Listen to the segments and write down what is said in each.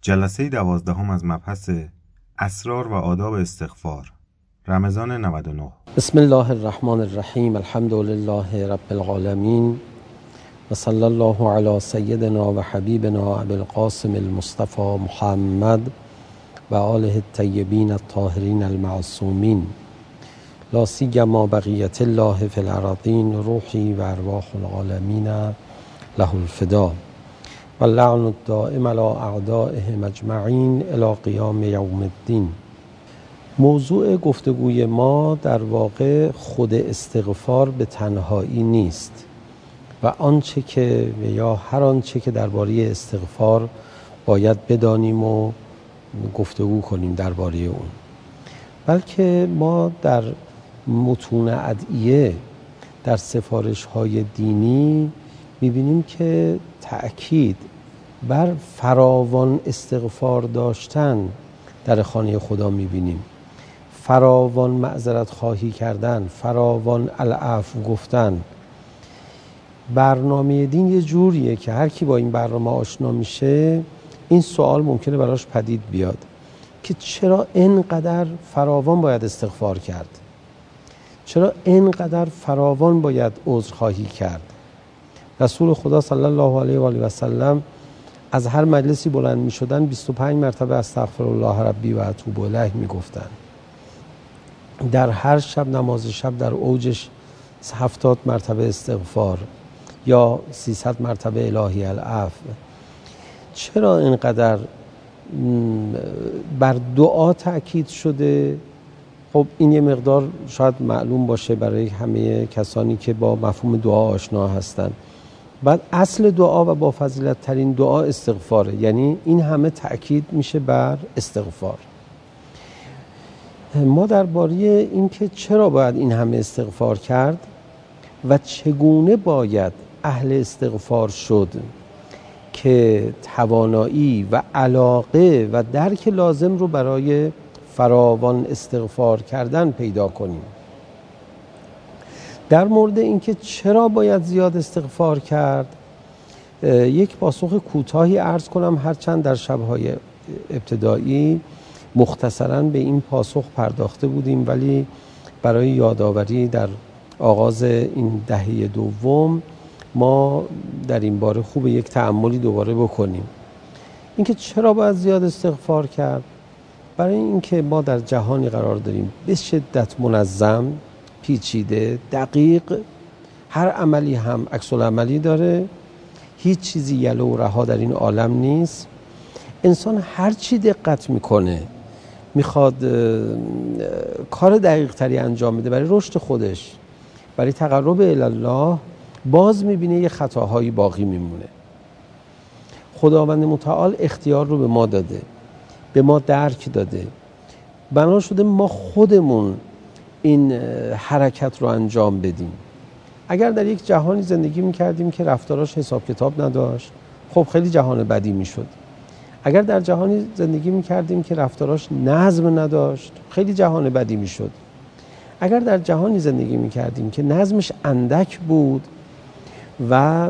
جلسه 12 از مبحث اسرار و آداب استغفار، رمضان 99. بسم الله الرحمن الرحیم. الحمد لله رب العالمین و صلی الله علی سیدنا و حبیبنا ابی القاسم المصطفى محمد و آله الطیبین الطاهرین المعصومین، لا سیما بقیة الله فی الارضین، روحی و ارواح العالمین له الفدا و اللعن الدائم علی اعدائهم اجمعین الی قیام یوم الدین. موضوع گفتگوی ما در واقع خود استغفار به تنهایی نیست و آنچه که یا هر آنچه که درباره استغفار باید بدانیم و گفتگو کنیم درباره اون، بلکه ما در متون ادعیه، در سفارش‌های دینی می‌بینیم که تأکید بر فراوان استغفار داشتن در خانه خدا می‌بینیم، فراوان معذرت خواهی کردن، فراوان العفو گفتن. برنامه دین یه جوریه که هر کی با این برنامه آشنا میشه این سوال ممکنه براش پدید بیاد که چرا اینقدر فراوان باید استغفار کرد؟ چرا اینقدر فراوان باید عذرخواهی کرد؟ رسول خدا صلی الله علیه و آله و سلم از هر مجلسی بلند می شدن 25 مرتبه استغفرالله ربی و اتوب الیه می گفتن. در هر شب نماز شب در اوجش 70 مرتبه استغفار یا 300 مرتبه الهی العفو. چرا اینقدر بر دعا تأکید شده؟ خب این یه مقدار شاید معلوم باشه برای همه کسانی که با مفهوم دعا آشنا هستند. بعد اصل دعا و با فضیلت ترین دعا استغفاره، یعنی این همه تأکید میشه بر استغفار. ما درباره این که چرا باید این همه استغفار کرد و چگونه باید اهل استغفار شد که توانایی و علاقه و درک لازم رو برای فراوان استغفار کردن پیدا کنیم. در مورد اینکه چرا باید زیاد استغفار کرد یک پاسخ کوتاهی عرض کنم، هرچند در شب‌های ابتدایی مختصراً به این پاسخ پرداخته بودیم، ولی برای یادآوری در آغاز این دهه دوم ما در این باره خوب یک تأملی دوباره بکنیم. اینکه چرا باید زیاد استغفار کرد؟ برای اینکه ما در جهانی قرار داریم به شدت منظم، پیچیده، دقیق، هر عملی هم عکس العملی داره، هیچ چیزی یلو و رها در این عالم نیست. انسان هر چی دقت میکنه، میخواد کار دقیق تری انجام بده برای رشد خودش، برای تقرب الله، باز میبینه یه خطاهایی باقی میمونه. خداوند متعال اختیار رو به ما داده، به ما درک داده، بنا شده ما خودمون این حرکت رو انجام بدیم. اگر در یک جهانی زندگی میکردیم که رفتاراش حساب کتاب نداشت، خب خیلی جهان بدی میشد. اگر در جهانی زندگی میکردیم که رفتاراش نظم نداشت، خیلی جهان بدی میشد. اگر در جهانی زندگی میکردیم که نظمش اندک بود و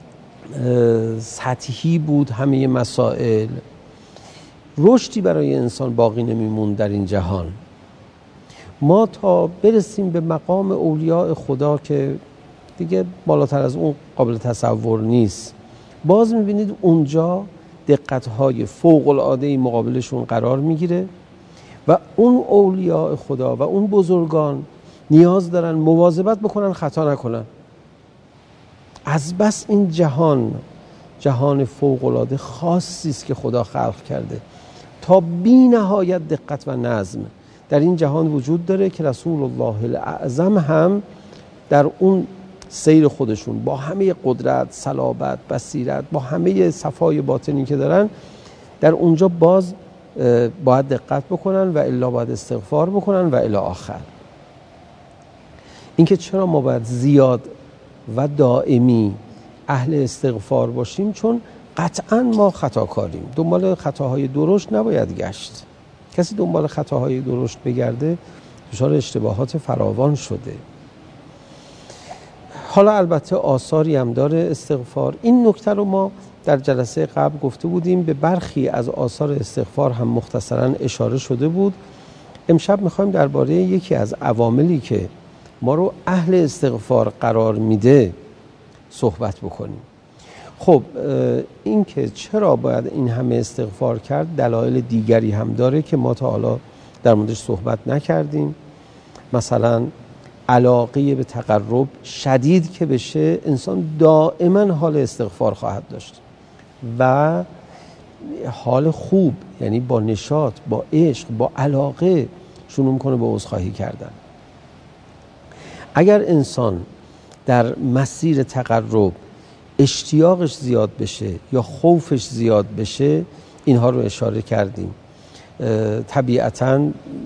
سطحی بود همه مسائل، رشدی برای انسان باقی نمیموند در این جهان. ما تا برسیم به مقام اولیاء خدا که دیگه بالاتر از اون قابل تصور نیست، باز میبینید اونجا دقت‌های فوق‌العاده‌ای مقابلشون قرار میگیره و اون اولیاء خدا و اون بزرگان نیاز دارن مواظبت بکنن خطا نکنن. از بس این جهان فوق‌العاده خاصی است که خدا خلق کرده، تا بی نهایت دقت و نظم در این جهان وجود داره که رسول الله الاعظم هم در اون سیر خودشون با همه قدرت، صلابت، بصیرت، با همه صفای باطنی که دارن، در اونجا باز باید دقت بکنن و الا باید استغفار بکنن و الی آخر. اینکه چرا ما باید زیاد و دائمی اهل استغفار باشیم؟ چون قطعا ما خطاکاریم، دنبال خطاهای درشت نباید گشت. کسی دنبال خطاهای درشت بگرده دچار اشتباهات فراوان شده. حالا البته آثاری هم داره استغفار. این نکته رو ما در جلسه قبل گفته بودیم، به برخی از آثار استغفار هم مختصراً اشاره شده بود. امشب میخوایم درباره یکی از عواملی که ما رو اهل استغفار قرار میده صحبت بکنیم. خب این که چرا باید این همه استغفار کرد دلایل دیگری هم داره که ما تا حالا در موردش صحبت نکردیم. مثلا علاقه به تقرب شدید که بشه، انسان دائما حال استغفار خواهد داشت و حال خوب، یعنی با نشاط، با عشق، با علاقه شروع میکنه به عذرخواهی کردن. اگر انسان در مسیر تقرب اشتیاقش زیاد بشه یا خوفش زیاد بشه، اینها رو اشاره کردیم، طبیعتاً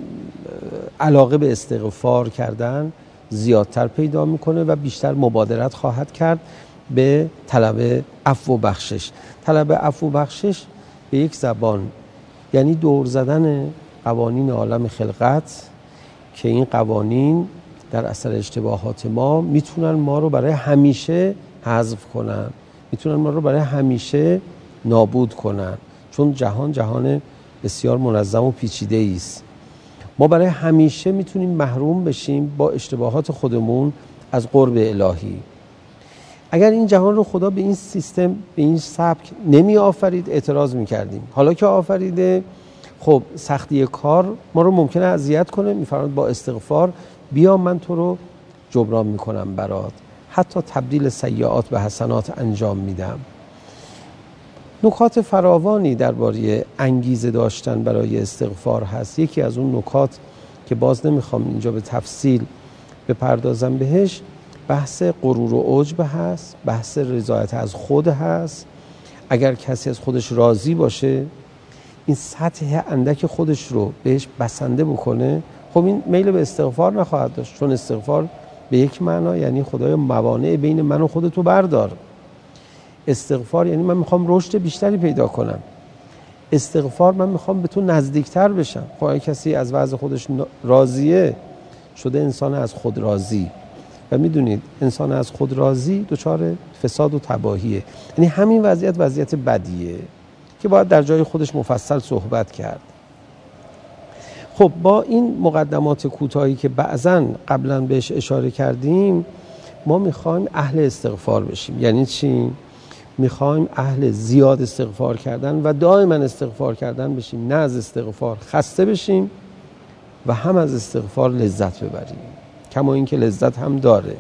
علاقه به استغفار کردن زیادتر پیدا میکنه و بیشتر مبادرت خواهد کرد به طلب عفو و بخشش. طلب عفو و بخشش به یک زبان یعنی دور زدن قوانین عالم خلقت که این قوانین در اثر اشتباهات ما میتونن ما رو برای همیشه حذف کنن، میتونن ما رو برای همیشه نابود کنن، چون جهان بسیار منظم و پیچیده است. ما برای همیشه میتونیم محروم بشیم با اشتباهات خودمون از قرب الهی. اگر این جهان رو خدا به این سیستم، به این سبک نمی آفرید اعتراض میکردیم. حالا که آفریده، خب سختی کار ما رو ممکنه اذیت کنه، میفرماید با استغفار بیا من تو رو جبران میکنم برات، حتی تبدیل سیئات به حسنات انجام میدم. نکات فراوانی درباره انگیزه داشتن برای استغفار هست. یکی از اون نکات که باز نمیخوام اینجا به تفصیل بپردازم بهش، بحث غرور و عجب هست، بحث رضایت از خود هست. اگر کسی از خودش راضی باشه، این سطح اندک خودش رو بهش بسنده بکنه، خب این میل به استغفار نخواهد داشت، چون استغفار به یک معنا یعنی خدایا موانع بین من و خودتو بردار. استغفار یعنی من میخوام رشد بیشتری پیدا کنم. استغفار من میخوام به تو نزدیکتر بشم. خب اگه کسی از وضع خودش راضیه، شده انسان از خود راضی، و میدونید انسان از خود راضی دچار فساد و تباهیه. یعنی همین وضعیت بدیه که باید در جای خودش مفصل صحبت کرد. خب با این مقدمات کوتاهی که بعضاً قبلا بهش اشاره کردیم، ما میخوایم اهل استغفار بشیم. یعنی چی؟ میخوایم اهل زیاد استغفار کردن و دائما استغفار کردن بشیم، نه از استغفار خسته بشیم و هم از استغفار لذت ببریم، کما این که لذت هم داره.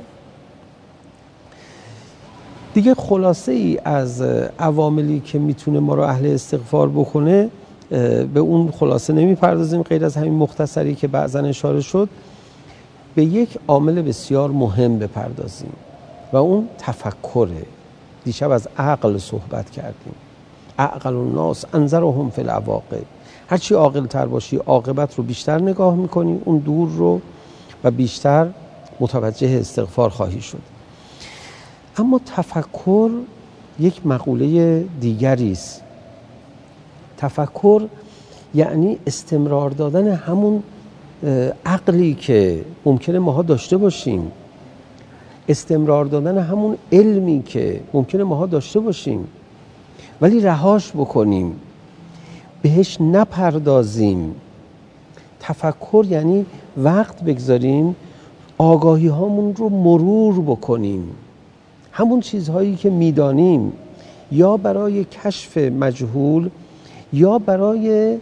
دیگه خلاصه ای از عواملی که میتونه ما رو اهل استغفار بکنه به اون خلاصه نمیپردازیم، غیر از همین مختصری که بعضا اشاره شد. به یک عامل بسیار مهم بپردازیم و اون تفکره. دیشب از عقل صحبت کردیم. عقل الناس انظرهم فی العواقب. هرچی عاقل تر باشی عاقبت رو بیشتر نگاه میکنی، اون دور رو، و بیشتر متوجه استغفار خواهی شد. اما تفکر یک مقوله دیگری است. تفکر یعنی استمرار دادن همون عقلی که ممکنه ماها داشته باشیم، استمرار دادن همون علمی که ممکنه ماها داشته باشیم ولی رهاش بکنیم، بهش نپردازیم. تفکر یعنی وقت بگذاریم آگاهی هامون رو مرور بکنیم، همون چیزهایی که میدانیم، یا برای کشف مجهول یا برای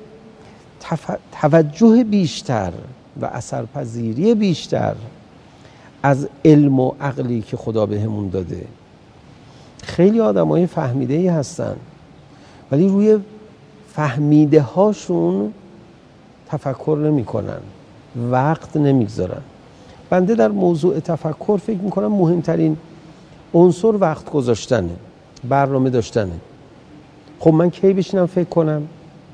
توجه بیشتر و اثرپذیری بیشتر از علم و عقلی که خدا بهمون داده. خیلی آدمای فهمیده‌ای هستن ولی روی فهمیده هاشون تفکر نمی کنن، وقت نمیگذارن. بنده در موضوع تفکر فکر میکنم مهمترین عنصر وقت گذاشتنه، برنامه داشتنه. خب من کی بشینم فکر کنم؟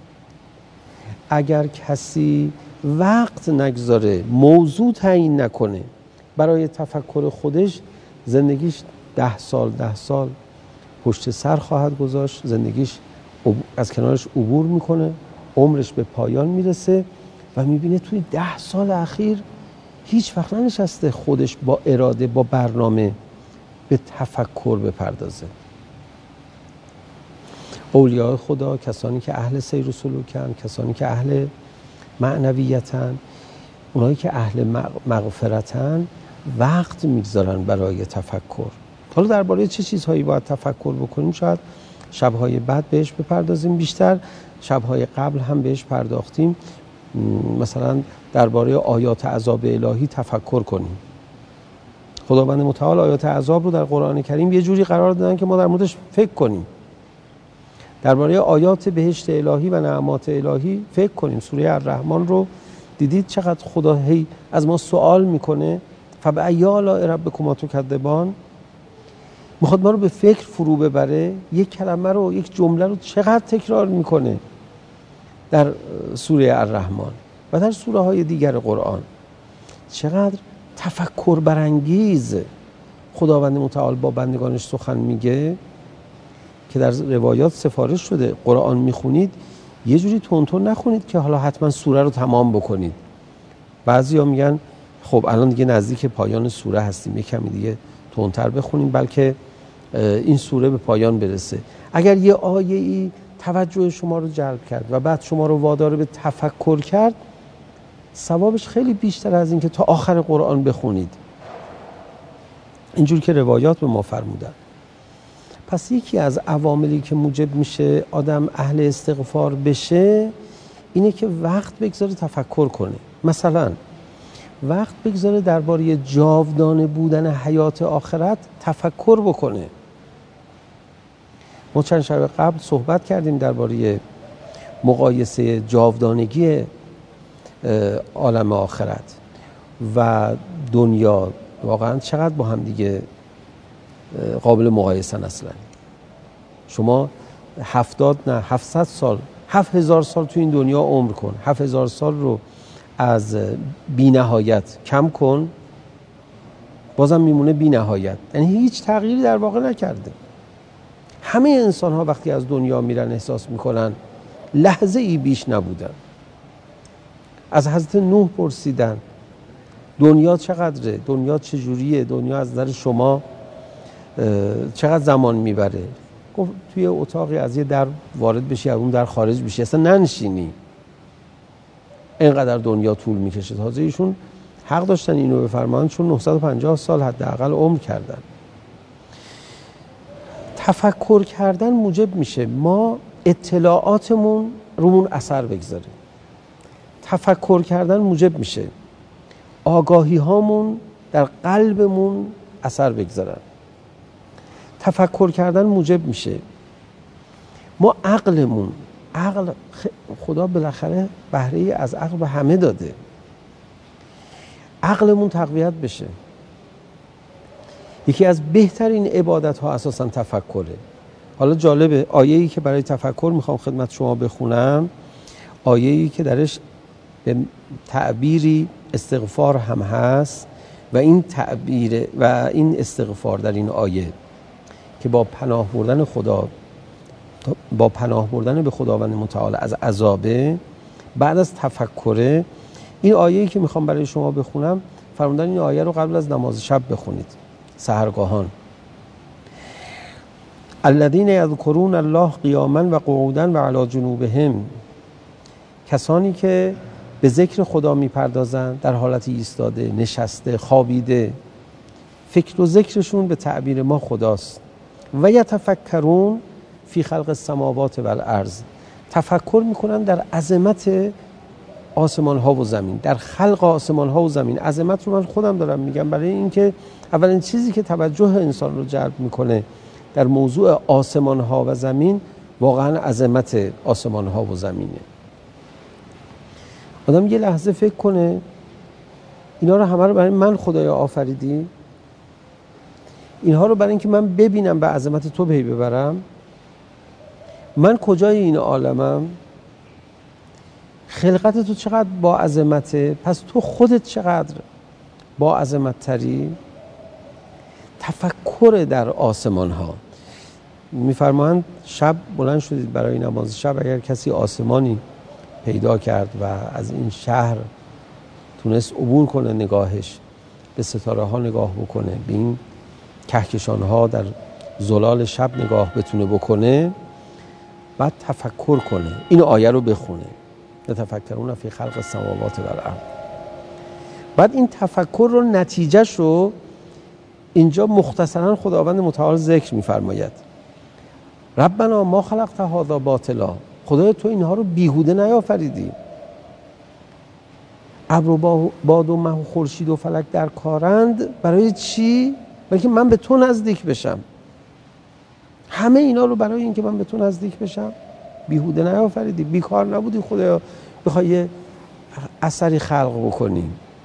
اگر کسی وقت نگذاره، موضوع تعیین نکنه برای تفکر خودش، زندگیش 10 سال پشت سر خواهد گذاشت، زندگیش از کنارش عبور میکنه، عمرش به پایان میرسه و میبینه توی 10 سال اخیر هیچ وقت ننشسته خودش با اراده، با برنامه به تفکر بپردازه. اولیاء خدا، کسانی که اهل سیر و سلوکن، کسانی که اهل معنویتن، اونایی که اهل مغفرتن، وقت میگذارن برای تفکر. حالا درباره چه چیزهایی باید تفکر بکنیم شاید شب‌های بعد بهش بپردازیم بیشتر. شب‌های قبل هم بهش پرداختیم. مثلا درباره آیات عذاب الهی تفکر کنیم. خداوند متعال آیات عذاب رو در قرآن کریم یه جوری قرار دادن که ما در موردش فکر کنیم. درباره آیات بهشت الهی و نعمات الهی فکر کنیم. سوره الرحمن رو دیدید چقدر خدا هی از ما سوال میکنه، فبأی آلاء ربکما تکذبان. میخواد ما رو به فکر فرو ببره. یک کلمه رو، یک جمله رو چقدر تکرار میکنه در سوره الرحمن و در سوره های دیگر قرآن. چقدر تفکر برانگیز خداوند متعال با بندگانش سخن میگه که در روایات سفارش شده قرآن میخونید یه جوری تون نخونید که حالا حتما سوره رو تمام بکنید. بعضیا میگن خب الان دیگه نزدیک پایان سوره هستیم، یه کمی دیگه تندتر بخونیم بلکه این سوره به پایان برسه. اگر یه آیه‌ای توجه شما رو جلب کرد و بعد شما رو وادار به تفکر کرد، ثوابش خیلی بیشتر از این که تا آخر قرآن بخونید. اینجور که روایات به ما فرمودن. پس یکی از عواملی که موجب میشه آدم اهل استغفار بشه اینه که وقت بگذاره تفکر کنه. مثلا وقت بگذاره درباره جاودانه بودن حیات آخرت تفکر بکنه. ما چند شب قبل صحبت کردیم درباره مقایسه جاودانگی عالم آخرت و دنیا. واقعا چقدر با هم دیگه قابل مقایسه اصلا. شما 700 سال 7000 سال تو این دنیا عمر کن، 7000 سال رو از بی نهایت کم کن، بازم میمونه بی نهایت. یعنی هیچ تغییری در واقع نکرده. همه انسان ها وقتی از دنیا میرن احساس میکنن لحظه ای بیش نبودن. از حضرت نوح پرسیدن دنیا چقدره؟ دنیا چجوریه؟ دنیا از نظر شما چقدر زمان میبره؟ گفت توی اتاقی از یه در وارد بشی از اون در خارج بشی اصلا ننشینی، اینقدر دنیا طول میکشه. تازه ایشون حق داشتن اینو بفرمایند چون 950 سال حداقل عمر کردن. تفکر کردن موجب میشه ما اطلاعاتمون رومون اثر بگذاره. تفکر کردن موجب میشه آگاهی هامون در قلبمون اثر بگذارن. تفکر کردن موجب میشه ما عقلمون، خدا بالاخره بهره از عقل به همه داده، عقلمون تقویت بشه. یکی از بهترین عبادت ها اساسا تفکره. حالا جالبه آیه‌ای که برای تفکر میخوام خدمت شما بخونم، آیه‌ای که درش به تعبیری استغفار هم هست و این تعبیر و این استغفار در این آیه که با پناه بردن به خداوند متعال از عذابه بعد از تفکره. این آیه‌ای که میخوام برای شما بخونم فرمودن این آیه رو قبل از نماز شب بخونید سحرگاهان. الذین یذکرون الله قیاما و قعودا و علی جنوبهم، کسانی که به ذکر خدا میپردازند در حالت ایستاده، نشسته، خوابیده. فکر و ذکرشون به تعبیر ما خداست. و یتفکرون فی خلق السماوات و الارض، تفکر میکنن در عظمت آسمان ها و زمین، در خلق آسمان ها و زمین. عظمت رو من خودم دارم میگم برای اینکه اولین چیزی که توجه انسان رو جلب میکنه در موضوع آسمان ها و زمین واقعا عظمت آسمان ها و زمینه. آدم یه لحظه فکر کنه اینا رو همه رو برای من خدایا آفریدی، اینها رو برای اینکه من ببینم به عظمت تو پی ببرم. من کجای این عالمم؟ خلقت تو چقدر با عظمته، پس تو خودت چقدر با عظمت تری. تفکر در آسمان ها. میفرمایند شب بلند شدید برای نماز شب، اگر کسی آسمانی پیدا کرد و از این شهر تونست عبور کنه، نگاهش به ستاره ها نگاه بکنه، به این کهکشان ها در زلال شب نگاه بتونه بکنه، بعد تفکر کنه، این آیه رو بخونه، یتفکرون فی خلق السماوات والارض. بعد این تفکر رو نتیجهش رو اینجا مختصرا خداوند متعال ذکر می‌فرماید. ربنا ما خلقت هذا باطلا، خدای تو اینها رو بیهوده نیافریدی. ابر و باد و مه و خورشید و فلک در کارند، برای چی؟ برای که من به تو نزدیک بشم. همه اینا رو برای اینکه من به تو نزدیک بشم. بیهوده نیافریدی، بیکار نبودی خدایا بخوای یه اثری خلق بکنی.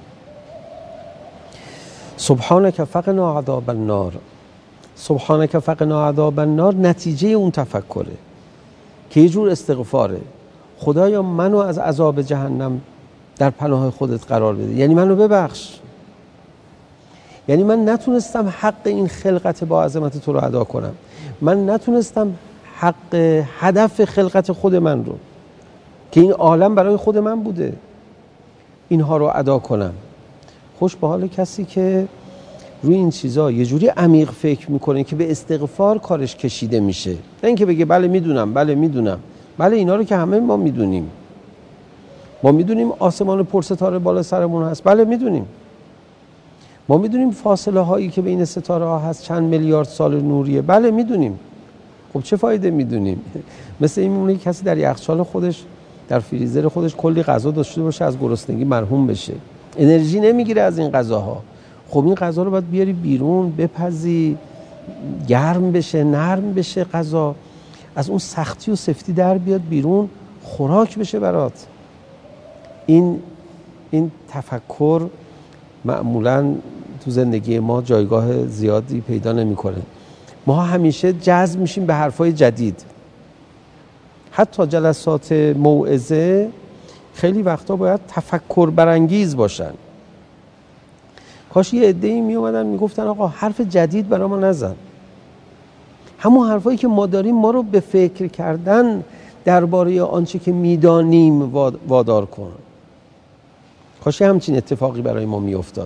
سبحانک فقنا عذاب النار، سبحانک فقنا عذاب النار نتیجه اون تفکره که یه جور استغفاره. خدایا منو از عذاب جهنم در پناه خودت قرار بده، یعنی منو ببخش. یعنی من نتونستم حق این خلقت با عظمت تو رو ادا کنم، من نتونستم حق هدف خلقت خود من رو که این عالم برای خود من بوده اینها رو ادا کنم. خوش به حال کسی که روی این چیزا یه جوری عمیق فکر میکنه که به استغفار کارش کشیده میشه، نه اینکه بگه بله میدونم، بله میدونم. بله اینا رو که همه ما میدونیم، ما میدونیم آسمان پرستاره بالا سرمون هست، بله میدونیم. ما میدونیم فاصله هایی که بین ستاره ها هست چند میلیارد سال نوریه، بله میدونیم. خب چه فایده میدونیم؟ مثل این میمونه کسی در یخچال خودش، در فریزر خودش کلی غذا داشته باشه، از گرسنگی مرحوم بشه، انرژی نمیگیره از این غذاها. خب این غذا رو باید بیاری بیرون، بپزی، گرم بشه، نرم بشه، غذا از اون سختی و سفتی در بیاد بیرون، خوراک بشه برات. این تفکر معمولاً تو زندگی ما جایگاه زیادی پیدا نمی‌کنه. ما همیشه جذب میشیم به حرفای جدید. حتی جلسات موعظه خیلی وقتا باید تفکر برانگیز باشن. کاش یه عده‌ای میومدن میگفتن آقا حرف جدید برای ما نزن، همون حرفایی که ما داریم ما رو به فکر کردن درباره آنچه که میدانیم وادار کن. کاش همچین اتفاقی برای ما میافتاد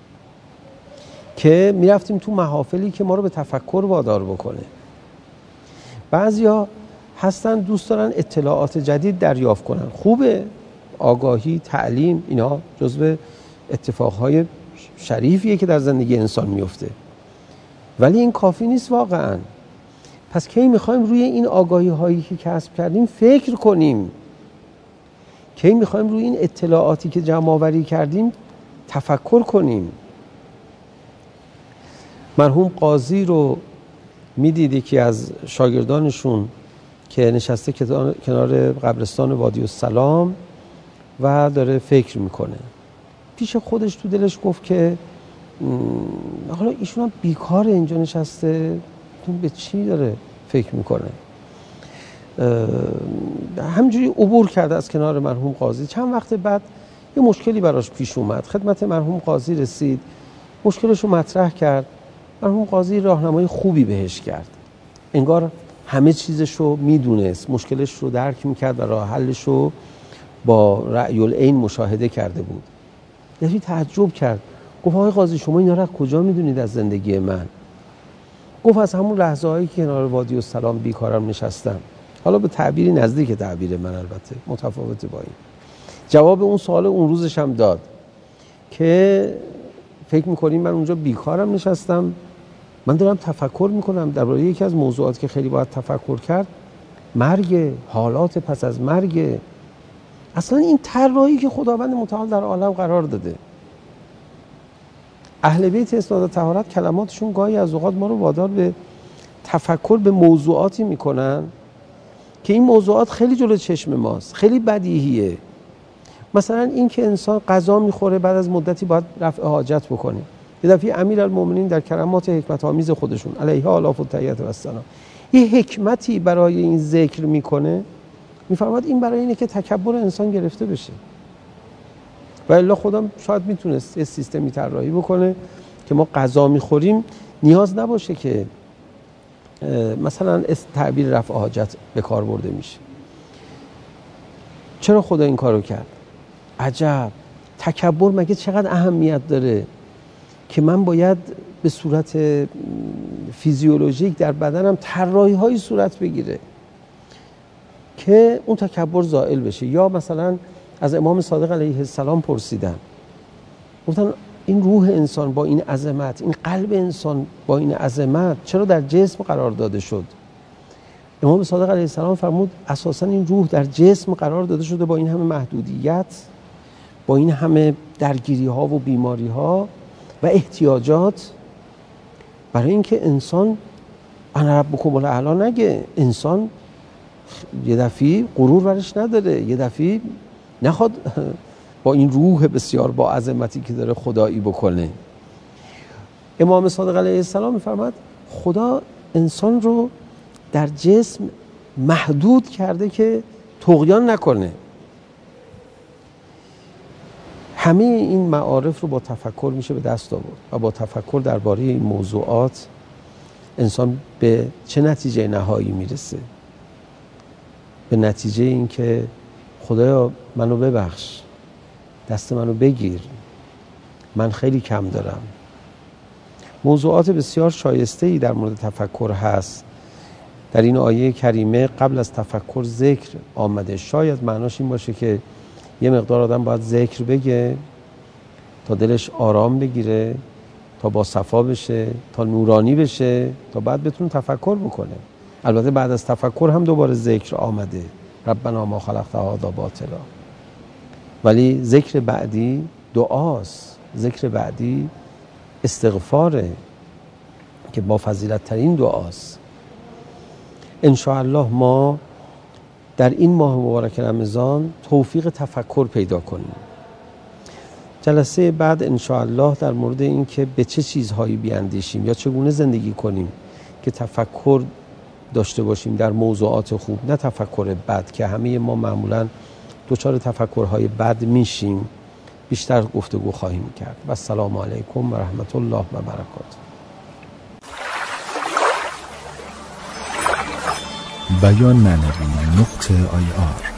که میرفتیم تو محافلی که ما رو به تفکر وادار بکنه. بعضیا هستن دوست دارن اطلاعات جدید دریافت کنن، خوبه، آگاهی، تعلیم، اینا جزو اتفاقهای شریفیه که در زندگی انسان میفته، ولی این کافی نیست واقعا. پس کی میخوایم روی این آگاهی هایی که کسب کردیم فکر کنیم؟ کی میخوایم روی این اطلاعاتی که جمع آوری کردیم تفکر کنیم؟ مرحوم قاضی رو میدیدی که از شاگردانشون که نشسته کنار قبرستان وادی السلام و داره فکر میکنه، پیش خودش تو دلش گفت که حالا ایشون هم بیکاره اینجا نشسته، به چی داره فکر میکنه؟ همجوری عبور کرده از کنار مرحوم قاضی. چند وقت بعد یه مشکلی براش پیش اومد، خدمت مرحوم قاضی رسید، مشکلش رو مطرح کرد. مرحوم قاضی راهنمای خوبی بهش کرد، انگار همه چیزش رو میدونست، مشکلش رو درک میکرد و راه حلش رو با رأی العین مشاهده کرده بود. یعنی تعجب کرد، گفت آقای قاضی شما اینا رو از کجا میدونید از زندگی من؟ گفت از همون لحظه هایی که کنار وادی السلام بیکارم نشستم. حالا به تعبیری نزدیک تعبیر من، البته متفاوته با این. جواب اون سوال اون روزش هم داد که فکر میکنیم من اونجا بیکارم نشستم، من دارم تفکر میکنم درباره یکی از موضوعاتی که خیلی باید تفکر کرد، مرگ، حالات پس از مرگ، اصلا این طراحی که خداوند متعال در عالم قرار داده. اهل بیت اسناد طهارت کلماتشون گاهی از اوقات ما رو وادار به تفکر به موضوعاتی میکنن که این موضوعات خیلی جلو چشم ماست، خیلی بدیهیه. مثلا این که انسان غذا میخوره بعد از مدتی باید رفع حاجت بکنه. یه دفعه امیرالمومنین در کرامات حکمت آمیز خودشون علیها الاف التحیات و السلام یه حکمتی برای این ذکر میکنه، میفرماد این برای اینه که تکبر انسان گرفته بشه. و الا خدا شاید میتونست یه سیستمی طراحی بکنه که ما غذا میخوریم نیاز نباشه که مثلا تعبیر رفع حاجت به کار برده میشه. چرا خدا این کارو کرد؟ عجب، تکبر مگه چقدر اهمیت داره که من باید به صورت فیزیولوژیک در بدنم طراحی های صورت بگیره. که اون تکبر زائل بشه. یا مثلا از امام صادق علیه السلام پرسیدن، گفتن این روح انسان با این عظمت، این قلب انسان با این عظمت چرا در جسم قرار داده شد؟ امام صادق علیه السلام فرمود اساساً این روح در جسم قرار داده شده با این همه محدودیت، با این همه درگیری ها و بیماری ها و احتیاجات، برای اینکه انسان انا ربکم الاعلی نگه. انسان یه دفعه غرور ورش نداره، یه دفعه نخواد با این روح بسیار با عظمتی که داره خدایی بکنه. امام صادق علیه السلام می‌فرماد خدا انسان رو در جسم محدود کرده که طغیان نکنه. همه این معارف رو با تفکر میشه به دست آورد و با تفکر درباره این موضوعات انسان به چه نتیجه نهایی میرسه؟ به نتیجه این که خدایا منو ببخش، دست منو بگیر، من خیلی کم دارم. موضوعات بسیار شایسته‌ای در مورد تفکر هست. در این آیه کریمه قبل از تفکر ذکر آمده. شاید معناش این باشه که یه مقدار آدم باید ذکر بگه تا دلش آرام بگیره، تا با صفا بشه، تا نورانی بشه، تا بعد بتونه تفکر بکنه. البته بعد از تفکر هم دوباره ذکر آمده، ربنا ما خلقت هذا باطلا. ولی ذکر بعدی دعاست، ذکر بعدی استغفاره که با فضیلت ترین دعاست. انشاءالله ما در این ماه مبارک رمضان توفیق تفکر پیدا کنیم. جلسه بعد انشاءالله در مورد این که به چه چیزهایی بیاندیشیم یا چگونه زندگی کنیم که تفکر داشته باشیم در موضوعات خوب، نه تفکر بد که همه ما معمولاً دچار تفکرهای بد میشیم، بیشتر گفتگو خواهیم کرد. و السلام علیکم و رحمت الله و برکاته. بیان معنوی .ir